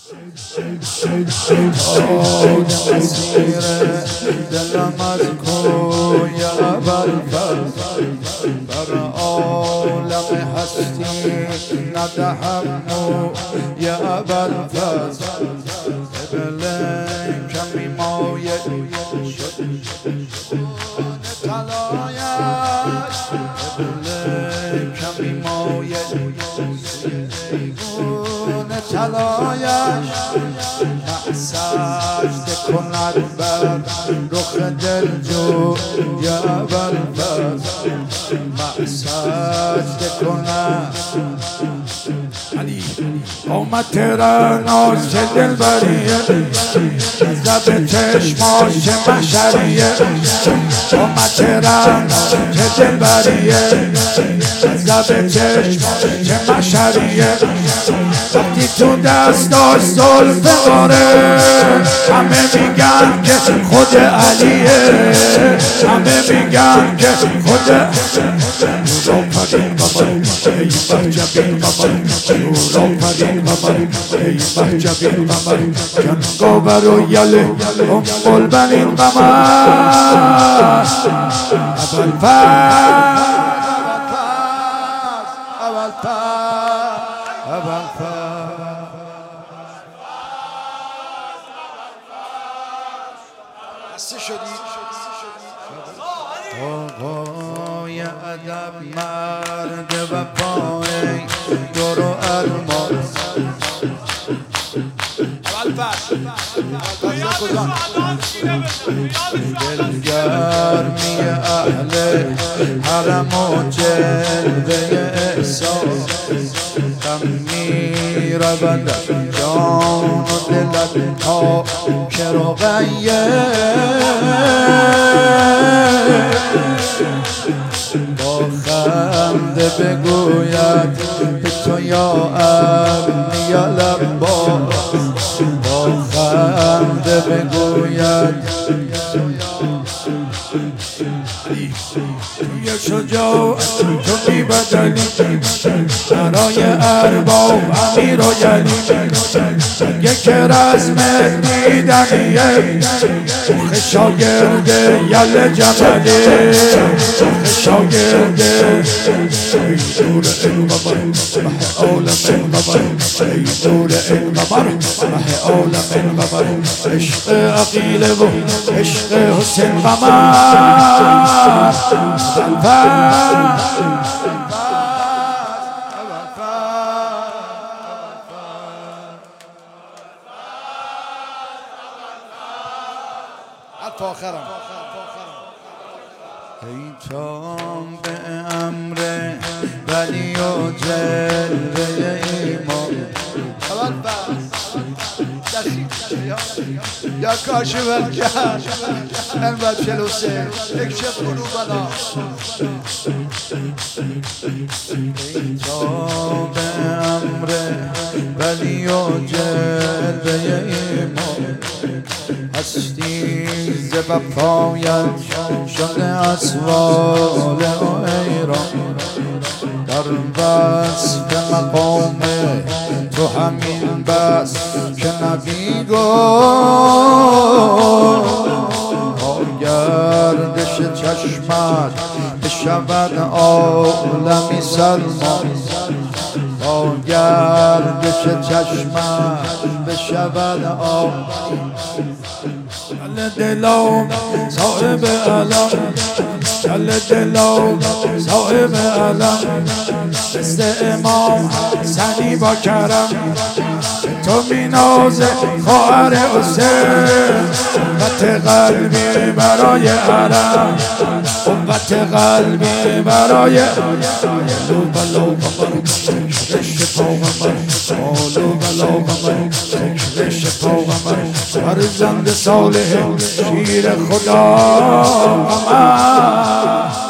مسیر دلم از کوی ابوالفضل بر عالم هستی ندهم موی ابوالفضل قبل کمی مایه شد طلایش قبل کمی مایه طلایش سجده کند بر رخ دلجوی ابوالفضل سجده کند آمد ترناز چه دلبریه لب چشماش چه محشریه آمد ترناز چه دلبریه لب چشماش چه محشریه وقتی تو دستاش زلف قاره همه میگن که خود علیه همه میگن که خود رو پرین قمر ای بحجبین قمر رو پرین قمر ای بحجبین قمر جنگاور و یله بلبلین قمر آقای ادب مرد وفای دور و ارمان دلگرمی اهل حرم و جلوه احسان غم میرود جان و دلت تا که رقیه با خنده بگوید به تو یا ابنی یا لباس با خنده بگوید یه شجاعت تو بی‌بدلی برای ارباب امیر و یلی یک رزمت دیدنیه مخ شاگرد یل جملی مخ شاگرد ای دور این قمر مه عالم این قمر ای دور این قمر مه عالم این قمر عشق عقیله و عشق حسین قمر ای تام به امر ولی و جلوه ایمان یا کاشف الکهف انور 43 اکشف قلوبنا ای تام به امر ولی و جلوه ایمان هستی ز وفایت شده اسوال و ایران در وصف مقام تو همین بس که نبی گفت با گردش چشمت بشود عالمی سلمان با گردش چشمت بشود عالمی دلم صاحب علم جل دلم صاحب علم مثل امام حسنی با کرم تو می نازه خواهر حسین قوت قلبی برای حرم قوت قلبی برای لو بلو قمر رش پا قمر لو بلو قمر رش پا قمر فرزند صالح شیر خدا قمر